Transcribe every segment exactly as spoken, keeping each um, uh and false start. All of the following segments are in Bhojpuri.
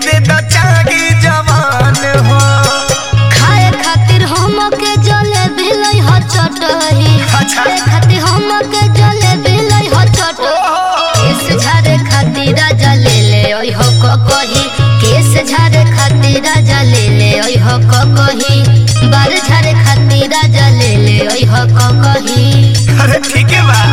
दे द चागी जवान हो खाए खातिर हम के जले भिलई ह चटही अच्छा खाए खातिर हम के जले भिलई ह चटही केस झारे खातिर राजा ले ले ओइ हो क कही केस झारे खातिर राजा ले ले ओइ हो क कही बार झारे खातिर राजा ले ले ओइ हो क कही। अरे ठीक है बा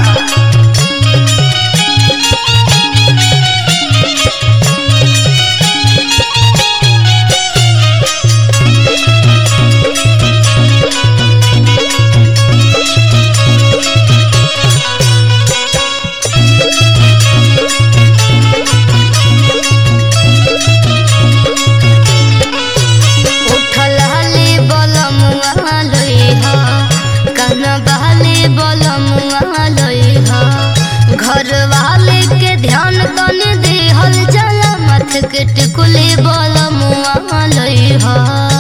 घर वाले के ध्यान तने देहल जला मथ के टिकुले बलमुआ लई हा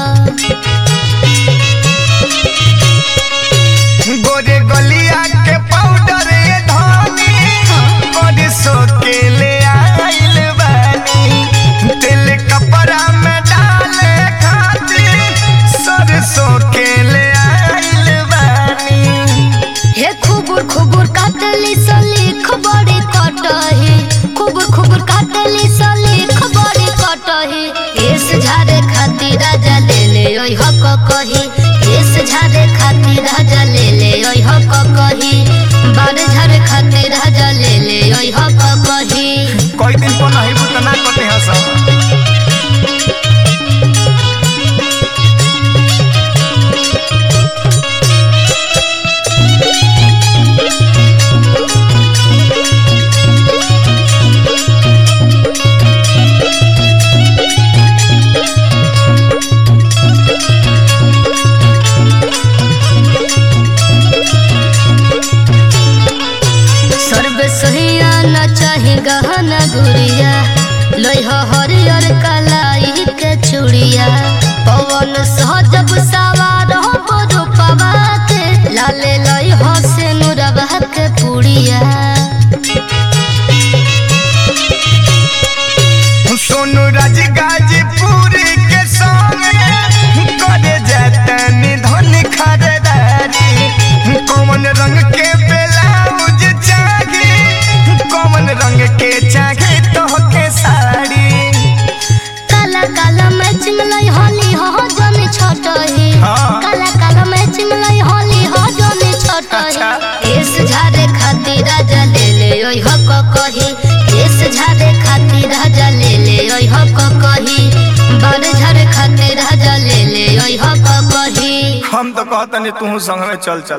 गोरे गलिया के पाउडर ये धानी गोरे सो के ले आइल बानी तेल कपड़ा में डाले खातिर सरसों के ले आइल बानी हे खुबुर खुबुर काटली सलीख बड़ी कटही खुबुर खुबुर काटली सलीख बड़ी कटही केस झारे खातिर राजा ले ले ओइ हो क कही केस झारे खातिर राजा ले ले ओइ हो क कही बार झारे खातिर राजा ले ले ओइ हो क कही। कोई दिन को नहीं बुतना कटे हसा गहना गुड़िया लोह हरियर कलाई के चूड़िया पवन सहजब सवार हो रूपवा के लाले लई हो से नुरवा के पुड़िया सोनू राज गाजीपुर के संग करे जतन धन खरीदारी कौन रंग के ब्लाउज चाहिए कौन रंग के चाहिए तो के साड़ी काला काला मैचिंग लई होली हो जनी छोटही काला काला मैचिंग लई होली हो जनी छोटही केस झारे खातिर राजा ले ले ओइ हो क कही केस झारे खातिर राजा ले ले ओइ हो क कही बार झारे खातिर राजा ले ले ओइ हो क कही। हम तो कहतनी तू संग में चल चल।